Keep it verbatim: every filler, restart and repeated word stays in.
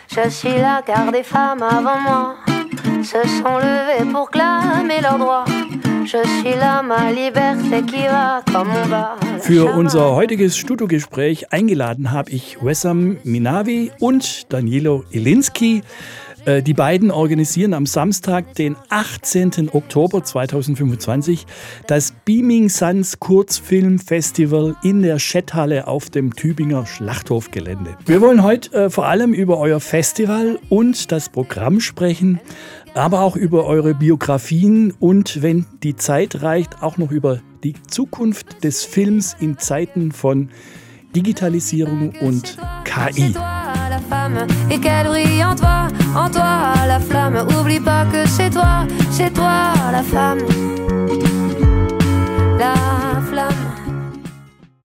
Je suis la garde des femmes avant moi se sont levées pour clamer leurs droits. Je suis là, ma liberté qui va comme on va. Für unser heutiges Studiogespräch eingeladen habe ich Wessam Minawi und Danilo Ilinski. Die beiden organisieren am Samstag, den achtzehnten Oktober zweitausendfünfundzwanzig, das Beaming Suns Kurzfilmfestival in der Schetthalle auf dem Tübinger Schlachthofgelände. Wir wollen heute äh, vor allem über euer Festival und das Programm sprechen, aber auch über eure Biografien und, wenn die Zeit reicht, auch noch über die Zukunft des Films in Zeiten von Digitalisierung und K I. Et qu'elle brille en toi, en toi la flamme. Oublie pas que c'est toi, c'est toi la femme, la flamme.